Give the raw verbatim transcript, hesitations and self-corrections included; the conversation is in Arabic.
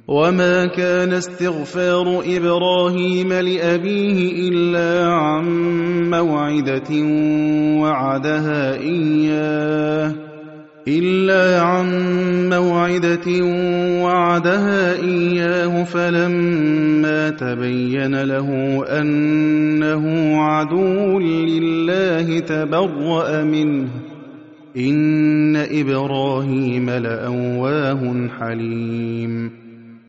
وما كان استغفار إبراهيم لأبيه إلا عن موعدة وعدها إياه إلا عن موعدة وعدها إياه فلما تبين له أنه عدو لله تبرأ منه إن إبراهيم لأواه حليم